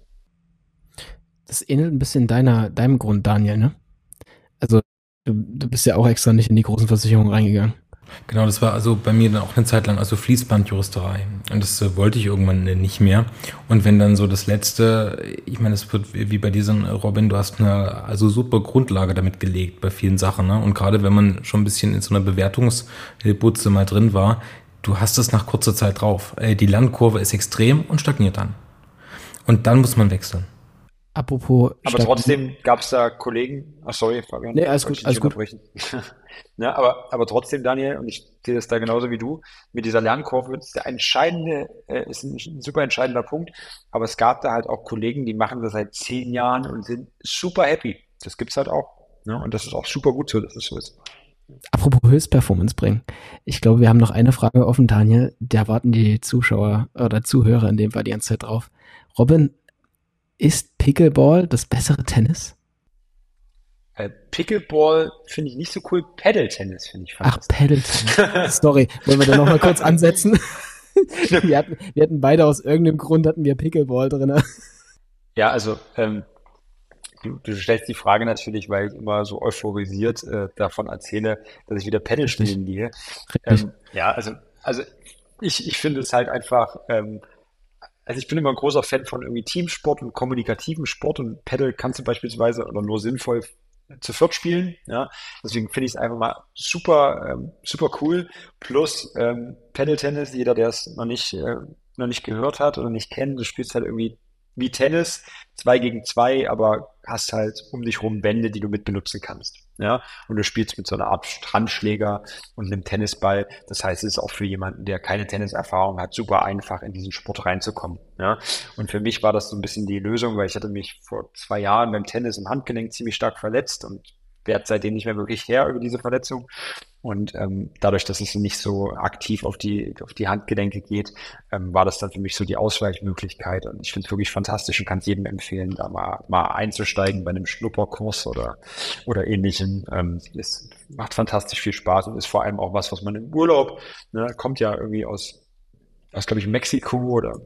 Das ähnelt ein bisschen deiner, deinem Grund, Daniel, ne? Also, du, du bist ja auch extra nicht in die großen Versicherungen reingegangen. Genau, das war also bei mir dann auch eine Zeit lang, also Fließbandjuristerei. Und das äh, wollte ich irgendwann äh, nicht mehr. Und wenn dann so das Letzte, ich meine, es wird wie bei diesem Robin, du hast eine also super Grundlage damit gelegt bei vielen Sachen. Ne? Und gerade wenn man schon ein bisschen in so einer Bewertungsbutze mal drin war, du hast es nach kurzer Zeit drauf. Äh, die Lernkurve ist extrem und stagniert dann. Und dann muss man wechseln. Apropos. Aber trotzdem gab es da Kollegen, ach sorry, Fabian, nee, alles gut, alles gut. Ja, aber, aber trotzdem, Daniel, und ich sehe das da genauso wie du, mit dieser Lernkurve ist der entscheidende, äh, ist ein, ein super entscheidender Punkt. Aber es gab da halt auch Kollegen, die machen das seit zehn Jahren und sind super happy. Das gibt's halt auch. Ne? Und das ist auch super gut so, dass es so ist. Apropos Höchstperformance bringen. Ich glaube, wir haben noch eine Frage offen, Daniel. Da warten die Zuschauer oder Zuhörer in dem Fall die ganze Zeit drauf. Robin, ist Pickleball das bessere Tennis? Äh, Pickleball finde ich nicht so cool. Paddle-Tennis finde ich Ach, Paddle-Tennis. Sorry, wollen wir da nochmal kurz ansetzen? wir, hatten, wir hatten beide aus irgendeinem Grund hatten wir Pickleball drin. Ja, also ähm, du, du stellst die Frage natürlich, weil ich immer so euphorisiert äh, davon erzähle, dass ich wieder Paddle spielen gehe. Ähm, ja, also also ich, ich finde es halt einfach ähm, Also ich bin immer ein großer Fan von irgendwie Teamsport und kommunikativen Sport und Paddle kannst du beispielsweise oder nur sinnvoll zu viert spielen, ja. Deswegen finde ich es einfach mal super, ähm, super cool. Plus ähm, Paddle-Tennis, jeder, der es noch nicht, äh, noch nicht gehört hat oder nicht kennt, du spielst halt irgendwie wie Tennis, zwei gegen zwei, aber hast halt um dich rum Bände, die du mit benutzen kannst. Ja, und du spielst mit so einer Art Handschläger und einem Tennisball. Das heißt, es ist auch für jemanden, der keine Tenniserfahrung hat, super einfach in diesen Sport reinzukommen. Ja, und für mich war das so ein bisschen die Lösung, weil ich hatte mich vor zwei Jahren beim Tennis im Handgelenk ziemlich stark verletzt und werde seitdem nicht mehr wirklich her über diese Verletzung. Und ähm, dadurch, dass es nicht so aktiv auf die auf die Handgelenke geht, ähm, war das dann für mich so die Ausweichmöglichkeit. Und ich finde es wirklich fantastisch und kann es jedem empfehlen, da mal mal einzusteigen bei einem Schnupperkurs oder oder ähnlichem. Ähm, es macht fantastisch viel Spaß und ist vor allem auch was, was man im Urlaub, ne, kommt ja irgendwie aus aus glaube ich Mexiko oder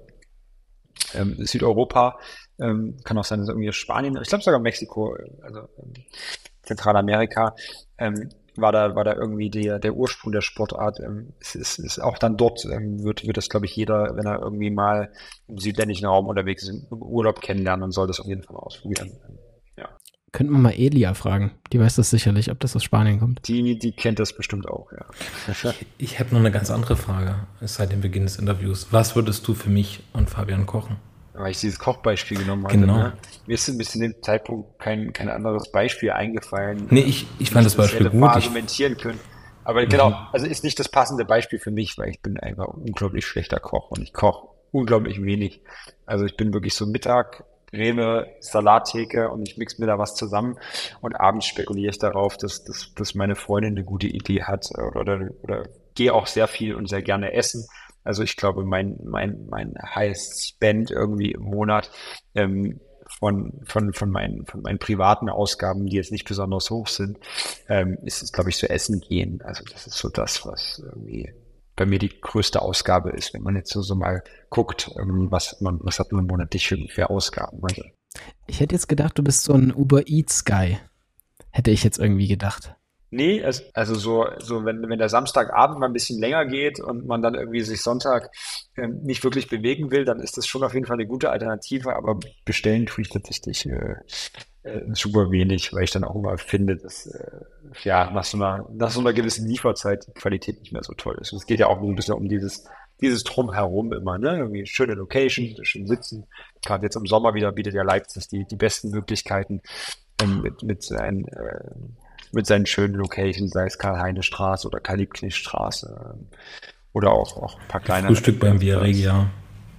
ähm, Südeuropa, ähm, kann auch sein, dass irgendwie aus Spanien, ich glaube sogar Mexiko, also ähm, Zentralamerika. Ähm, war da, war da irgendwie der, der Ursprung der Sportart. Ähm, es ist, ist auch dann dort, ähm, wird, wird das, glaube ich, jeder, wenn er irgendwie mal im südländischen Raum unterwegs ist, im Urlaub kennenlernen und soll das auf jeden Fall mal ausprobieren. Ja. Könnten wir mal Elia fragen. Die weiß das sicherlich, ob das aus Spanien kommt. Die, die kennt das bestimmt auch, ja. Ich, ich habe noch eine ganz andere Frage seit dem Beginn des Interviews. Was würdest du für mich und Fabian kochen? Weil ich dieses Kochbeispiel genommen hatte. Genau. Ne? Mir ist bis zu dem Zeitpunkt kein, kein anderes Beispiel eingefallen. Nee, ich, ich fand das Beispiel gut. Argumentieren können. Aber genau, also ist nicht das passende Beispiel für mich, weil ich bin einfach ein unglaublich schlechter Koch und ich koche unglaublich wenig. Also ich bin wirklich so Mittag, Rene, Salattheke und ich mix mir da was zusammen und abends spekuliere ich darauf, dass, dass, dass meine Freundin eine gute Idee hat oder, oder, oder gehe auch sehr viel und sehr gerne essen. Also ich glaube, mein, mein, mein Highest Spend irgendwie im Monat ähm, von, von, von, meinen, von meinen privaten Ausgaben, die jetzt nicht besonders hoch sind, ähm, ist es, glaube ich, so Essen gehen. Also das ist so das, was irgendwie bei mir die größte Ausgabe ist, wenn man jetzt so, so mal guckt, ähm, was, man, was hat man monatlich für, für Ausgaben. Also. Ich hätte jetzt gedacht, du bist so ein Uber Eats Guy. Hätte ich jetzt irgendwie gedacht. Nee, es, also so, so wenn, wenn der Samstagabend mal ein bisschen länger geht und man dann irgendwie sich Sonntag ähm, nicht wirklich bewegen will, dann ist das schon auf jeden Fall eine gute Alternative, aber bestellen tue ich tatsächlich äh, äh, super wenig, weil ich dann auch immer finde, dass äh, ja nach so einer, nach so einer gewissen Lieferzeit die Qualität nicht mehr so toll ist. Und es geht ja auch ein bisschen um dieses, dieses Drumherum immer, ne? Irgendwie schöne Location, schön sitzen. Gerade jetzt im Sommer wieder bietet ja Leipzig die, die besten Möglichkeiten ähm, mit, mit seinen äh, mit seinen schönen Locations, sei es Karl-Heine-Straße oder Karl-Liebknecht-Straße ähm, oder auch, auch ein paar kleine. Frühstück beim Via Regia.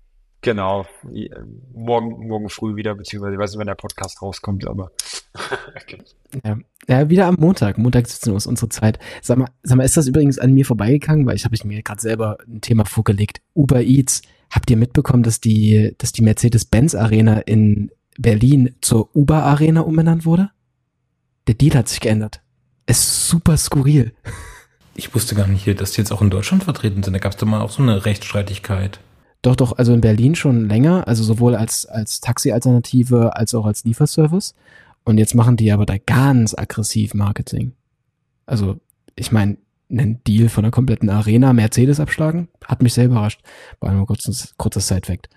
Genau, wie, äh, morgen, morgen früh wieder, beziehungsweise ich weiß nicht, wenn der Podcast rauskommt, aber Ja. Ja, wieder am Montag. Montag siebzehn Uhr ist unsere Zeit. Sag mal, sag mal, ist das übrigens an mir vorbeigegangen? Weil ich habe ich mir gerade selber ein Thema vorgelegt. Uber Eats. Habt ihr mitbekommen, dass die, dass die Mercedes-Benz-Arena in Berlin zur Uber-Arena umbenannt wurde? Der Deal hat sich geändert. Ist super skurril. Ich wusste gar nicht, dass die jetzt auch in Deutschland vertreten sind. Da gab es doch mal auch so eine Rechtsstreitigkeit. Doch, doch, also in Berlin schon länger, also sowohl als, als Taxi-Alternative als auch als Lieferservice. Und jetzt machen die aber da ganz aggressiv Marketing. Also, ich meine, einen Deal von der kompletten Arena Mercedes abschlagen, hat mich sehr überrascht. War nur kurzes, kurzes Side-Fact.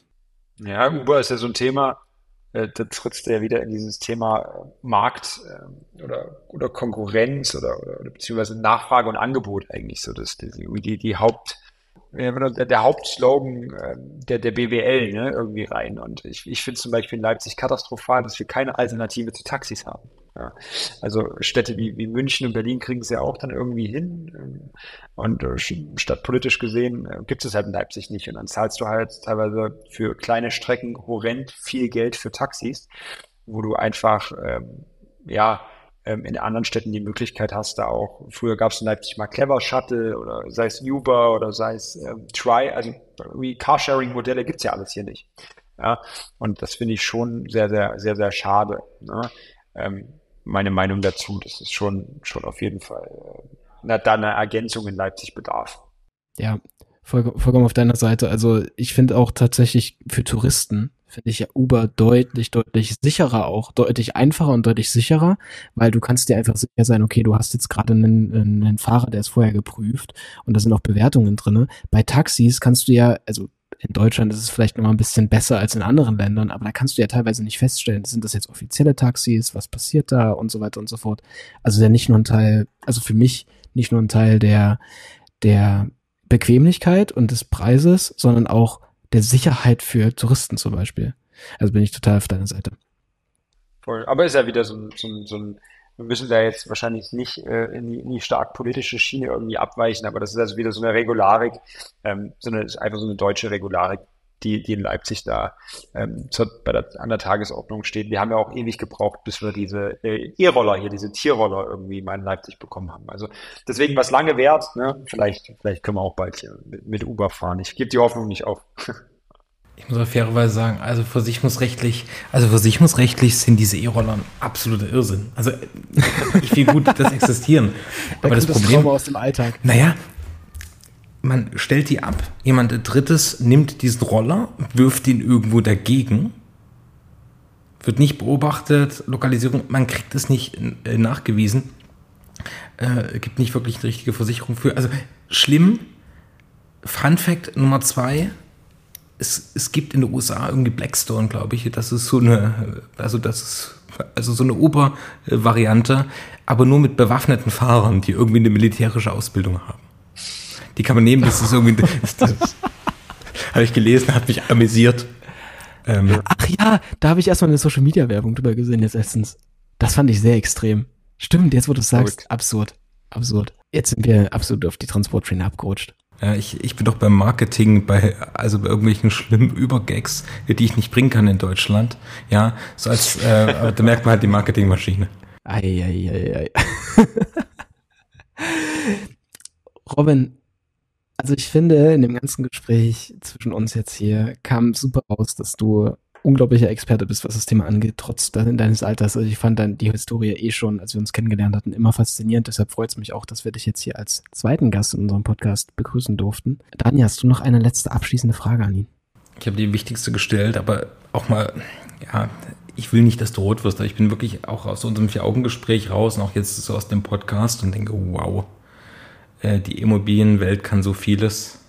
ja, Uber ist ja so ein Thema, äh, da trittst du ja wieder in dieses Thema äh, Markt äh, oder, oder Konkurrenz oder, oder, oder beziehungsweise Nachfrage und Angebot eigentlich so, das, die, die, die Haupt, ja, der, der Hauptslogan äh, der, der B W L, ne, irgendwie rein. Und ich, ich finde zum Beispiel in Leipzig katastrophal, dass wir keine Alternative zu Taxis haben. Ja. Also Städte wie, wie München und Berlin kriegen es ja auch dann irgendwie hin. ähm, Und äh, stadtpolitisch gesehen äh, gibt es halt in Leipzig nicht. Und dann zahlst du halt teilweise für kleine Strecken horrend viel Geld für Taxis, wo du einfach, ähm, ja, ähm, in anderen Städten die Möglichkeit hast, da auch, früher gab es in Leipzig mal Clever Shuttle oder sei es Uber oder sei es ähm, Try, also irgendwie Carsharing-Modelle gibt's ja alles hier nicht. Ja, und das finde ich schon sehr, sehr, sehr, sehr schade. Ne? Ähm, meine Meinung dazu, das ist schon, schon auf jeden Fall äh, na, da eine Ergänzung in Leipzig bedarf. Ja, voll, vollkommen auf deiner Seite. Also ich finde auch tatsächlich für Touristen, finde ich ja Uber deutlich, deutlich sicherer auch, deutlich einfacher und deutlich sicherer, weil du kannst dir einfach sicher sein, okay, du hast jetzt gerade einen, einen Fahrer, der ist vorher geprüft und da sind auch Bewertungen drinne. Bei Taxis kannst du ja, also in Deutschland ist es vielleicht noch mal ein bisschen besser als in anderen Ländern, aber da kannst du ja teilweise nicht feststellen, sind das jetzt offizielle Taxis, was passiert da und so weiter und so fort. Also ja nicht nur ein Teil, also für mich nicht nur ein Teil der, der Bequemlichkeit und des Preises, sondern auch der Sicherheit für Touristen zum Beispiel. Also bin ich total auf deiner Seite. Voll. Aber ist ja wieder so ein, so ein, so ein wir müssen da jetzt wahrscheinlich nicht äh, in, die, in die stark politische Schiene irgendwie abweichen, aber das ist also wieder so eine Regularik, ähm, so eine, ist einfach so eine deutsche Regularik, die, die in Leipzig da ähm, zur, bei der, an der Tagesordnung steht. Wir haben ja auch ewig gebraucht, bis wir diese äh, E-Roller hier, diese Tierroller irgendwie mal in Leipzig bekommen haben. Also deswegen was lange wert, ne? Vielleicht, vielleicht können wir auch bald hier mit, mit Uber fahren. Ich gebe die Hoffnung nicht auf. Ich muss auch fairerweise sagen, also versicherungsrechtlich, also versicherungsrechtlich sind diese E-Roller ein absoluter Irrsinn. Also ich finde gut, dass existieren. Aber das Problem aus dem Alltag. Naja, man stellt die ab, jemand Drittes nimmt diesen Roller, wirft ihn irgendwo dagegen, wird nicht beobachtet, Lokalisierung, man kriegt es nicht äh, nachgewiesen, äh, gibt nicht wirklich eine richtige Versicherung für. Also schlimm. Fun Fact Nummer zwei, es, es gibt in den U S A irgendwie Blackstone, glaube ich, das ist so eine, also das ist also so eine Uber-Variante, aber nur mit bewaffneten Fahrern, die irgendwie eine militärische Ausbildung haben. Die kann man nehmen, das ist irgendwie, das, das habe ich gelesen, hat mich amüsiert. Ähm, Ach ja, da habe ich erstmal eine Social-Media-Werbung drüber gesehen jetzt letztens. Das fand ich sehr extrem. Stimmt, jetzt wo du es sagst, absurd, absurd. Jetzt sind wir absolut auf die Transporttrainer abgerutscht. Ja, ich, ich bin doch beim Marketing, bei, also bei irgendwelchen schlimmen Übergags, die ich nicht bringen kann in Deutschland. Ja, so als, äh, da merkt man halt die Marketingmaschine. Eieiei. Robin, also ich finde, in dem ganzen Gespräch zwischen uns jetzt hier kam super raus, dass du unglaublicher Experte bist, was das Thema angeht, trotz deines Alters. Also ich fand dann die Historie eh schon, als wir uns kennengelernt hatten, immer faszinierend. Deshalb freut es mich auch, dass wir dich jetzt hier als zweiten Gast in unserem Podcast begrüßen durften. Daniel, hast du noch eine letzte abschließende Frage an ihn? Ich habe die wichtigste gestellt, aber auch mal, ja, ich will nicht, dass du rot wirst, aber ich bin wirklich auch aus unserem Vier-Augen-Gespräch raus und auch jetzt so aus dem Podcast und denke, wow, äh, die Immobilienwelt kann so vieles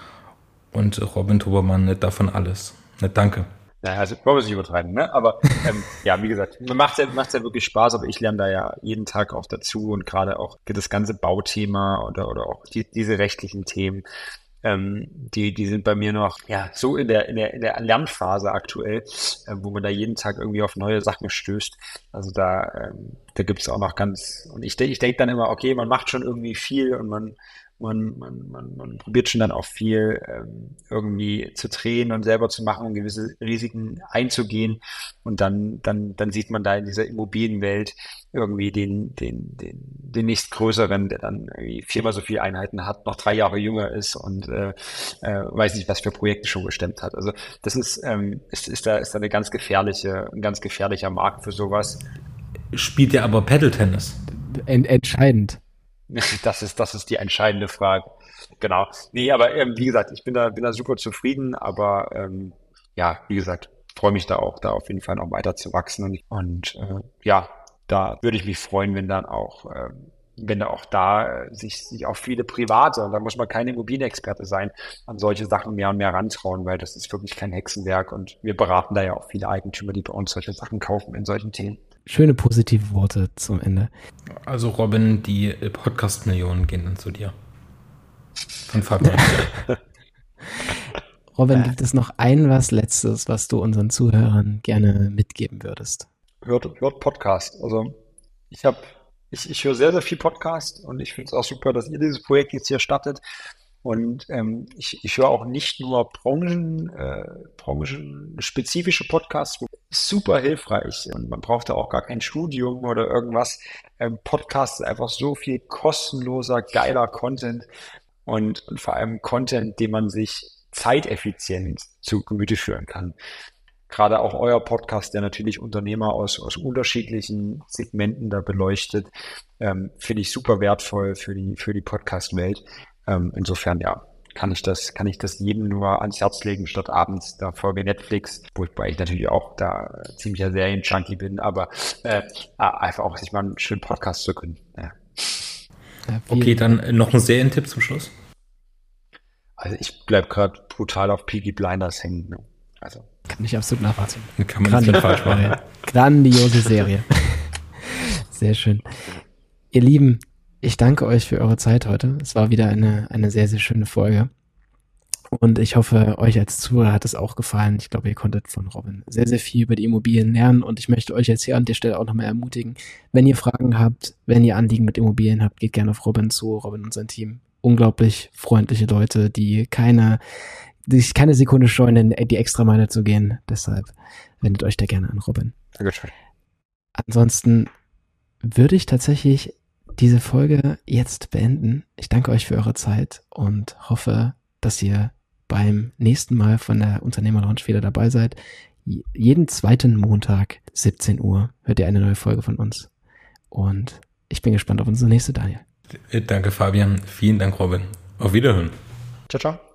und Robin Tobermann nicht davon alles. Nicht danke. Ja, also wollen wir es nicht übertreiben, ne? Aber ähm, ja, wie gesagt, mir macht's ja, macht's ja wirklich Spaß, aber ich lerne da ja jeden Tag auch dazu und gerade auch das ganze Bauthema oder oder auch die, diese rechtlichen Themen, ähm, die die sind bei mir noch ja so in der in der in der Lernphase aktuell, äh, wo man da jeden Tag irgendwie auf neue Sachen stößt. Also da ähm, da gibt's auch noch ganz und ich denke ich denke dann immer, okay, man macht schon irgendwie viel und man Man, man, man, man probiert schon dann auch viel ähm, irgendwie zu drehen und selber zu machen und gewisse Risiken einzugehen. Und dann, dann, dann sieht man da in dieser Immobilienwelt irgendwie den, den, den, den nächstgrößeren, der dann irgendwie viermal so viele Einheiten hat, noch drei Jahre jünger ist und äh, äh, weiß nicht, was für Projekte schon gestemmt hat. Also das ist, ähm, ist, ist da, ist da eine ganz gefährliche, ein ganz gefährlicher Markt für sowas. Spielt ja aber Paddle-Tennis. Ent- entscheidend. Das ist, das ist die entscheidende Frage. Genau. Nee, aber ähm, wie gesagt, ich bin da, bin da super zufrieden, aber ähm, ja, wie gesagt, freue mich da auch, da auf jeden Fall noch weiter zu wachsen und, und äh, ja, da würde ich mich freuen, wenn dann auch, ähm, wenn da auch da äh, sich, sich auch viele Private, und da muss man kein Immobilienexperte sein, an solche Sachen mehr und mehr rantrauen, weil das ist wirklich kein Hexenwerk und wir beraten da ja auch viele Eigentümer, die bei uns solche Sachen kaufen in solchen Themen. Schöne positive Worte zum Ende. Also Robin, die Podcast-Millionen gehen dann zu dir. Von Fabian. Robin, gibt es noch ein was Letztes, was du unseren Zuhörern gerne mitgeben würdest? Hört, hört Podcast. Also ich habe, ich, ich höre sehr, sehr viel Podcast und ich finde es auch super, dass ihr dieses Projekt jetzt hier startet. Und ähm, ich, ich höre auch nicht nur Branchen, äh, branchenspezifische Podcasts, super hilfreich. Und man braucht da auch gar kein Studium oder irgendwas. Ähm, Podcast ist einfach so viel kostenloser, geiler Content und, und vor allem Content, den man sich zeiteffizient zu Gemüte führen kann. Gerade auch euer Podcast, der natürlich Unternehmer aus, aus unterschiedlichen Segmenten da beleuchtet, ähm, finde ich super wertvoll für die, für die Podcast-Welt. Ähm, insofern, ja, kann ich das, kann ich das jedem nur ans Herz legen, statt abends da Folge Netflix, wobei ich natürlich auch da ziemlicher Serien-Junkie bin, aber äh, einfach auch sich mal einen schönen Podcast zu können. Ja. Okay, dann noch ein Serientipp zum Schluss. Also ich bleib gerade brutal auf Peaky Blinders hängen. Ne? Also kann ich absolut nachvollziehen. Kann man nicht falsch machen. Grandiose Serie. Sehr schön. Ihr Lieben, ich danke euch für eure Zeit heute. Es war wieder eine, eine sehr, sehr schöne Folge. Und ich hoffe, euch als Zuhörer hat es auch gefallen. Ich glaube, ihr konntet von Robin sehr, sehr viel über die Immobilien lernen. Und ich möchte euch jetzt hier an der Stelle auch nochmal ermutigen, wenn ihr Fragen habt, wenn ihr Anliegen mit Immobilien habt, geht gerne auf Robin zu, Robin und sein Team. Unglaublich freundliche Leute, die keine sich keine Sekunde scheuen, die Extrameile zu gehen. Deshalb wendet euch da gerne an, Robin. Dankeschön. Ansonsten würde ich tatsächlich diese Folge jetzt beenden. Ich danke euch für eure Zeit und hoffe, dass ihr beim nächsten Mal von der Unternehmer-Lounge wieder dabei seid. Jeden zweiten Montag, siebzehn Uhr, hört ihr eine neue Folge von uns. Und ich bin gespannt auf unsere nächste, Daniel. Danke, Fabian. Vielen Dank, Robin. Auf Wiederhören. Ciao, ciao.